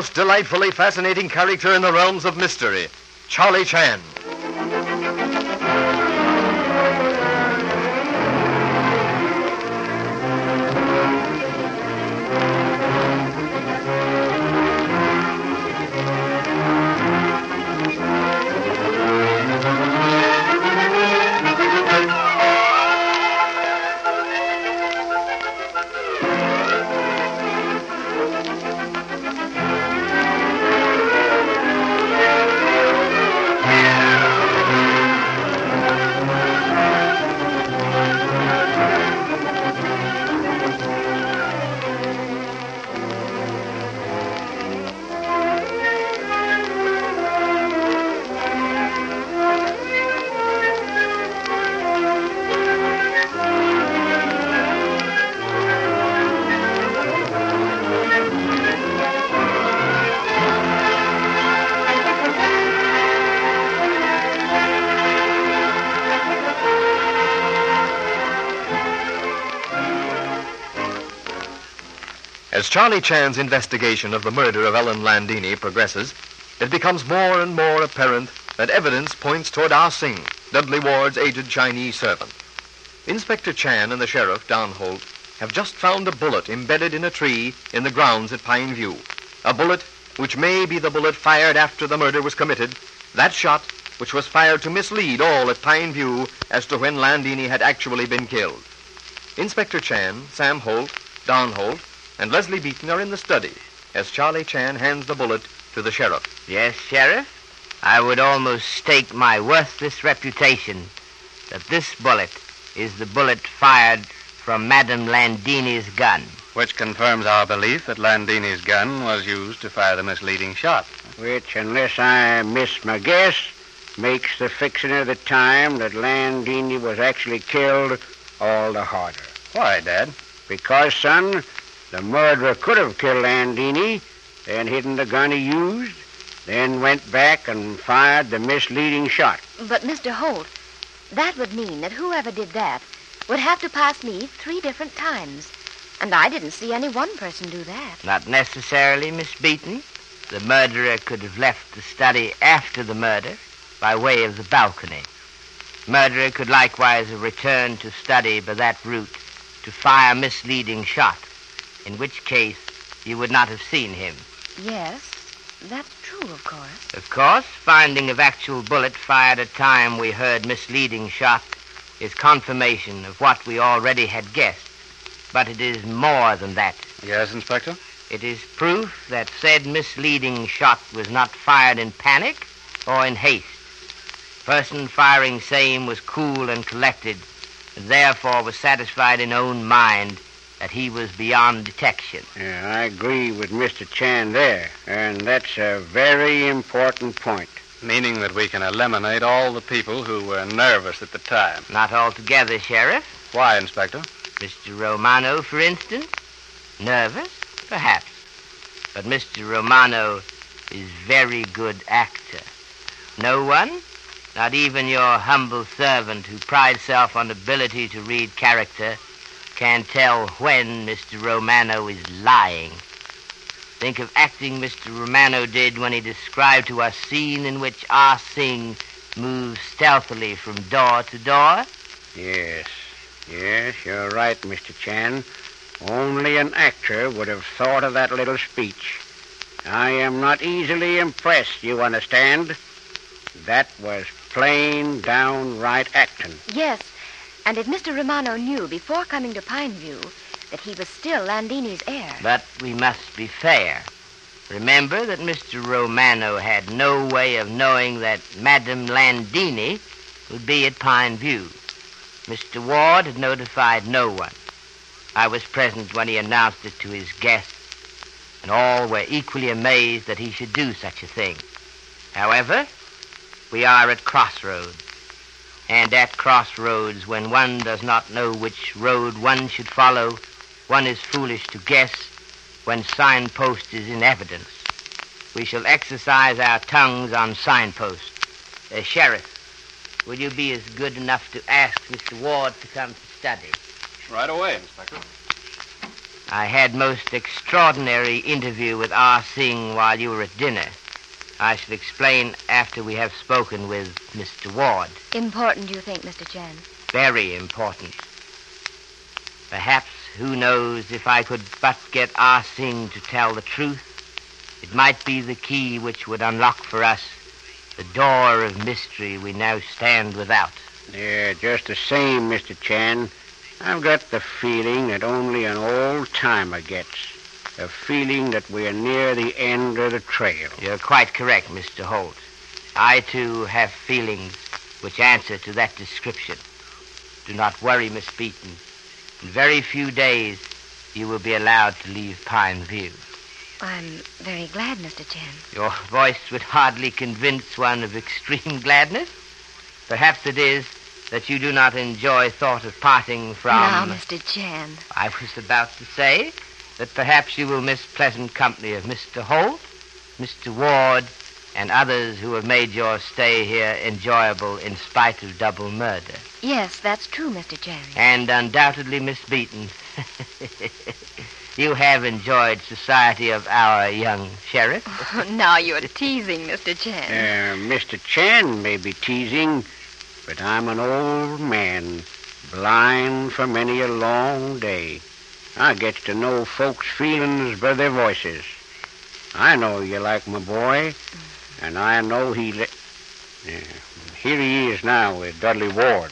most delightfully fascinating character in the realms of mystery, Charlie Chan. As Charlie Chan's investigation of the murder of Ellen Landini progresses, it becomes more and more apparent that evidence points toward Ah Sing, Dudley Ward's aged Chinese servant. Inspector Chan and the sheriff, Don Holt, have just found a bullet embedded in a tree in the grounds at Pine View. A bullet which may be the bullet fired after the murder was committed, that shot which was fired to mislead all at Pine View as to when Landini had actually been killed. Inspector Chan, Sam Holt, Don Holt, and Leslie Beaton are in the study as Charlie Chan hands the bullet to the sheriff. Yes, Sheriff. I would almost stake my worthless reputation that this bullet is the bullet fired from Madame Landini's gun. Which confirms our belief that Landini's gun was used to fire the misleading shot. Which, unless I miss my guess, makes the fixing of the time that Landini was actually killed all the harder. Why, Dad? Because, son, the murderer could have killed Landini, then hidden the gun he used, then went back and fired the misleading shot. But, Mr. Holt, that would mean that whoever did that would have to pass me 3 different times. And I didn't see any one person do that. Not necessarily, Miss Beaton. The murderer could have left the study after the murder by way of the balcony. Murderer could likewise have returned to study by that route to fire a misleading shot, in which case you would not have seen him. Yes, that's true, of course. Of course, finding of actual bullet fired at time we heard misleading shot is confirmation of what we already had guessed. But it is more than that. Yes, Inspector? It is proof that said misleading shot was not fired in panic or in haste. Person firing same was cool and collected, and therefore was satisfied in own mind that he was beyond detection. Yeah, I agree with Mr. Chan there, and that's a very important point. Meaning that we can eliminate all the people who were nervous at the time. Not altogether, Sheriff. Why, Inspector? Mr. Romano, for instance. Nervous? Perhaps. But Mr. Romano is very good actor. No one, not even your humble servant who prides self on ability to read character, can tell when Mr. Romano is lying. Think of acting Mr. Romano did when he described to us scene in which Ah Sing moves stealthily from door to door. Yes, you're right, Mr. Chan. Only an actor would have thought of that little speech. I am not easily impressed, you understand. That was plain, downright acting. Yes, and if Mr. Romano knew before coming to Pineview that he was still Landini's heir... But we must be fair. Remember that Mr. Romano had no way of knowing that Madame Landini would be at Pineview. Mr. Ward had notified no one. I was present when he announced it to his guests, and all were equally amazed that he should do such a thing. However, we are at crossroads. And at crossroads, when one does not know which road one should follow, one is foolish to guess when signpost is in evidence. We shall exercise our tongues on signpost. Sheriff, will you be as good enough to ask Mr. Ward to come to study? Right away, Inspector. I had most extraordinary interview with Ah Sing while you were at dinner. I shall explain after we have spoken with Mr. Ward. Important, you think, Mr. Chan? Very important. Perhaps, who knows, if I could but get Ah Sing to tell the truth, it might be the key which would unlock for us the door of mystery we now stand without. Yeah, just the same, Mr. Chan. I've got the feeling that only an old-timer gets. A feeling that we're near the end of the trail. You're quite correct, Mr. Holt. I, too, have feelings which answer to that description. Do not worry, Miss Beaton. In very few days, you will be allowed to leave Pine View. I'm very glad, Mr. Chan. Your voice would hardly convince one of extreme gladness. Perhaps it is that you do not enjoy thought of parting from... Now, Mr. Chan. I was about to say that perhaps you will miss pleasant company of Mr. Holt, Mr. Ward, and others who have made your stay here enjoyable in spite of double murder. Yes, that's true, Mr. Chan. And undoubtedly, Miss Beaton, you have enjoyed society of our young sheriff. Now you're teasing, Mr. Chan. Mr. Chan may be teasing, but I'm an old man, blind for many a long day. I get to know folks' feelings by their voices. I know you like my boy, and I know here he is now with Dudley Ward.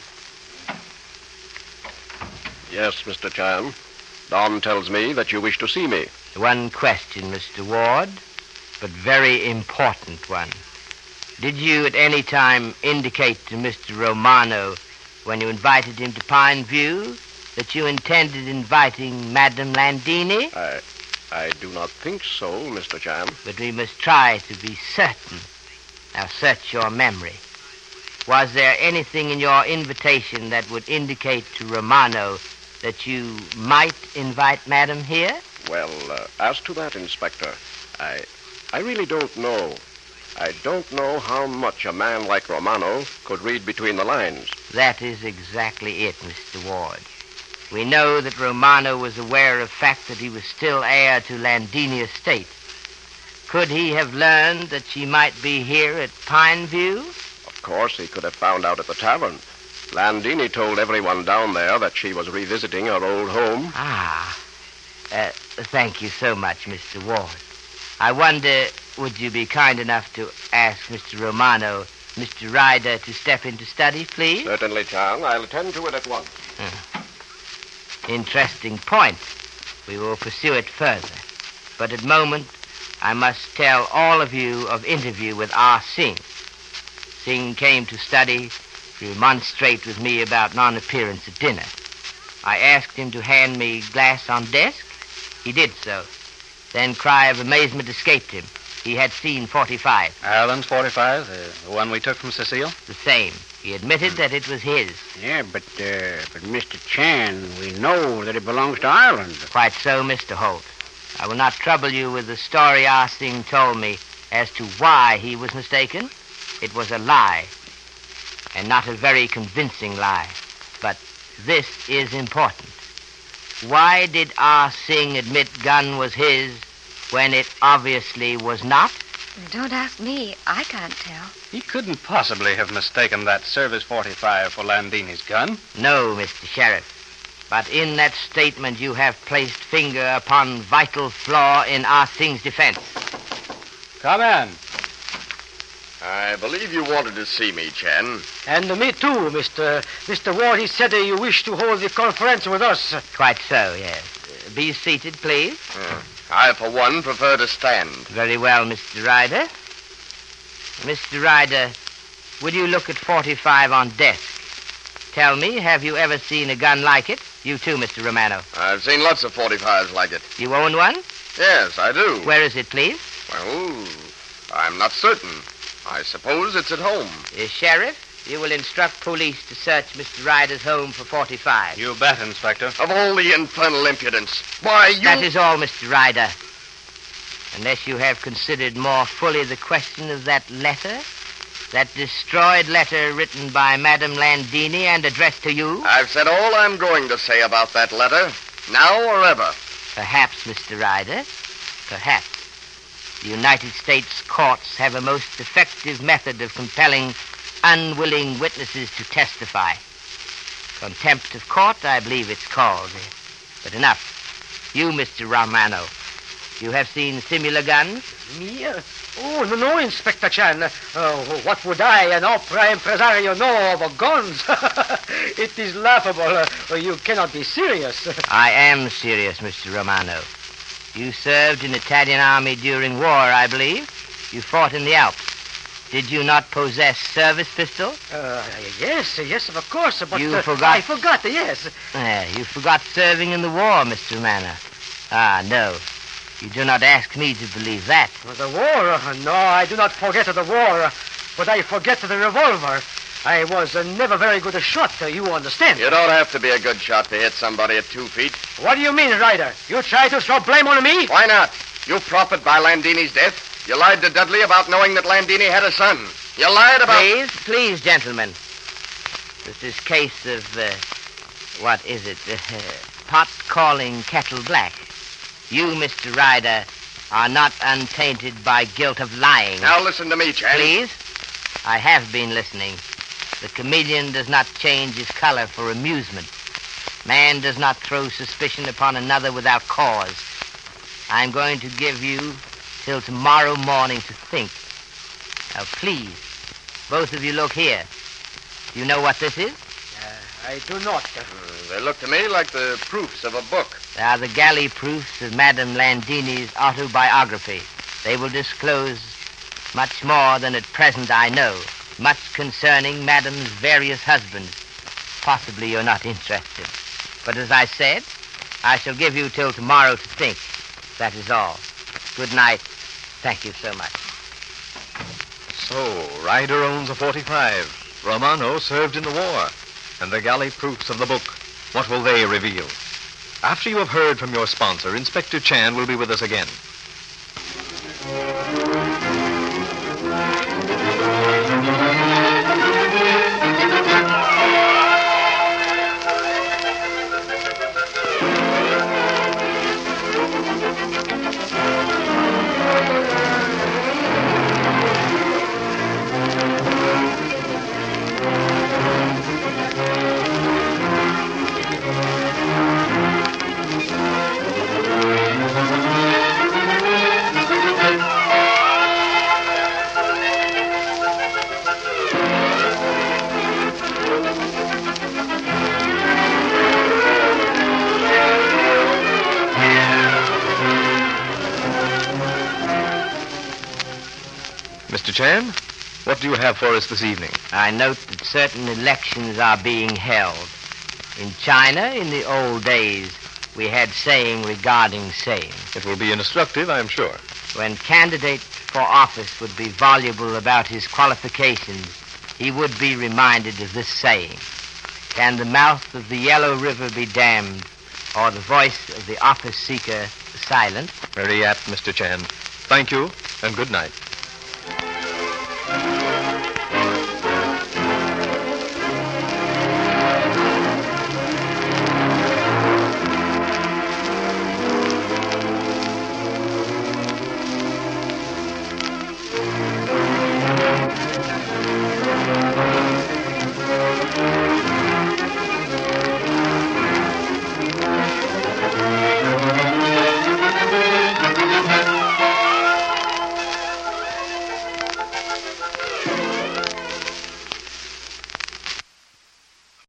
Yes, Mr. Chan. Don tells me that you wish to see me. One question, Mr. Ward, but very important one. Did you at any time indicate to Mr. Romano, when you invited him to Pine View, that you intended inviting Madame Landini? I do not think so, Mr. Chan. But we must try to be certain. Now search your memory. Was there anything in your invitation that would indicate to Romano that you might invite Madame here? Well, as to that, Inspector, I really don't know. I don't know how much a man like Romano could read between the lines. That is exactly it, Mr. Ward. We know that Romano was aware of the fact that he was still heir to Landini estate. Could he have learned that she might be here at Pine View? Of course, he could have found out at the tavern. Landini told everyone down there that she was revisiting her old home. Thank you so much, Mr. Ward. I wonder, would you be kind enough to ask Mr. Romano, Mr. Ryder, to step into study, please? Certainly, Chan. I'll attend to it at once. Interesting point. We will pursue it further. But at the moment, I must tell all of you of interview with Ah Sing. Sing came to study to remonstrate with me about non-appearance at dinner. I asked him to hand me glass on desk. He did so. Then cry of amazement escaped him. He had seen 45. Ireland's 45, the one we took from Cecile? The same. He admitted that it was his. Yeah, but Mr. Chan, we know that it belongs to Ireland. Quite so, Mr. Holt. I will not trouble you with the story Ah Sing told me as to why he was mistaken. It was a lie, and not a very convincing lie. But this is important. Why did Ah Sing admit gun was his when it obviously was not? Don't ask me. I can't tell. He couldn't possibly have mistaken that Service 45 for Landini's gun. No, Mr. Sheriff. But in that statement you have placed finger upon vital flaw in Ah Sing's defense. Come in. I believe you wanted to see me, Chen. And me too, Mr. Ward. He said you wish to hold the conference with us. Quite so, yes. Be seated, please. I, for one, prefer to stand. Very well, Mr. Ryder. Mr. Ryder, will you look at 45 on desk? Tell me, have you ever seen a gun like it? You too, Mr. Romano. I've seen lots of 45s like it. You own one? Yes, I do. Where is it, please? Well, I'm not certain. I suppose it's at home. Sheriff, you will instruct police to search Mr. Ryder's home for 45. You bet, Inspector. Of all the infernal impudence. Why, you... That is all, Mr. Ryder. Unless you have considered more fully the question of that letter, that destroyed letter written by Madame Landini and addressed to you. I've said all I'm going to say about that letter, now or ever. Perhaps, Mr. Ryder, perhaps. The United States courts have a most effective method of compelling unwilling witnesses to testify. Contempt of court, I believe it's called. But enough. You, Mr. Romano, you have seen similar guns? Me? No, Inspector Chan. What would I, an opera impresario, know of guns? It is laughable. You cannot be serious. I am serious, Mr. Romano. You served in the Italian army during war, I believe. You fought in the Alps. Did you not possess service pistol? Yes, of course, but... You forgot... I forgot, yes. You forgot serving in the war, Mr. Romano. No. You do not ask me to believe that. The war? No, I do not forget the war, but I forget the revolver. I was never very good a shot, you understand. You don't have to be a good shot to hit somebody at 2 feet. What do you mean, Ryder? You try to throw blame on me? Why not? You profit by Landini's death. You lied to Dudley about knowing that Landini had a son. You lied about... Please, gentlemen. This is case of, what is it? Pot calling kettle black. You, Mr. Ryder, are not untainted by guilt of lying. Now listen to me, Chan. Please? I have been listening. The chameleon does not change his color for amusement. Man does not throw suspicion upon another without cause. I'm going to give you till tomorrow morning to think. Now, please, both of you look here. You know what this is? I do not. They look to me like the proofs of a book. They are the galley proofs of Madame Landini's autobiography. They will disclose much more than at present I know, much concerning Madame's various husbands. Possibly you're not interested. But as I said, I shall give you till tomorrow to think. That is all. Good night. Thank you so much. So, Ryder owns a 45. Romano served in the war. And the galley proofs of the book, what will they reveal? After you have heard from your sponsor, Inspector Chan will be with us again. Mr. Chan, what do you have for us this evening? I note that certain elections are being held. In China, in the old days, we had saying regarding saying. It will be instructive, I am sure. When candidate for office would be voluble about his qualifications, he would be reminded of this saying. Can the mouth of the Yellow River be dammed, or the voice of the office seeker silent? Very apt, Mr. Chan. Thank you, and good night.